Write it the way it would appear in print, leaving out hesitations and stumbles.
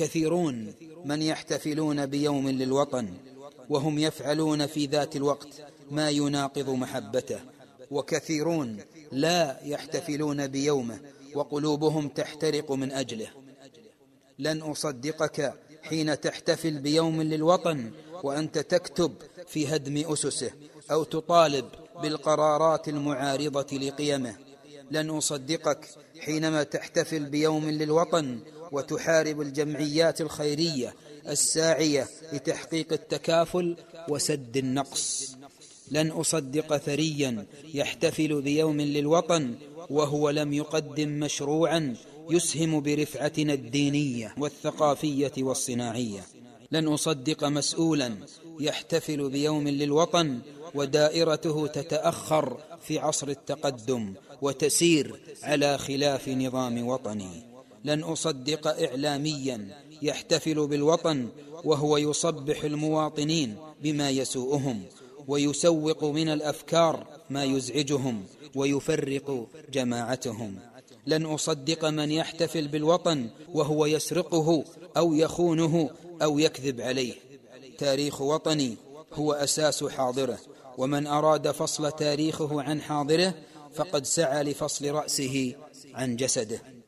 كثيرون من يحتفلون بيوم للوطن وهم يفعلون في ذات الوقت ما يناقض محبته، وكثيرون لا يحتفلون بيومه وقلوبهم تحترق من أجله. لن أصدقك حين تحتفل بيوم للوطن وأنت تكتب في هدم أسسه أو تطالب بالقرارات المعارضة لقيمه. لن أصدقك حينما تحتفل بيوم للوطن وتحارب الجمعيات الخيرية الساعية لتحقيق التكافل وسد النقص. لن أصدق ثريا يحتفل بيوم للوطن وهو لم يقدم مشروعا يسهم برفعتنا الدينية والثقافية والصناعية. لن أصدق مسؤولا يحتفل بيوم للوطن ودائرته تتأخر في عصر التقدم وتسير على خلاف نظام وطني. لن أصدق إعلاميا يحتفل بالوطن وهو يصبح المواطنين بما يسوءهم ويسوق من الأفكار ما يزعجهم ويفرق جماعتهم. لن أصدق من يحتفل بالوطن وهو يسرقه أو يخونه أو يكذب عليه. تاريخ وطني هو أساس حاضره، ومن أراد فصل تاريخه عن حاضره فقد سعى لفصل رأسه عن جسده.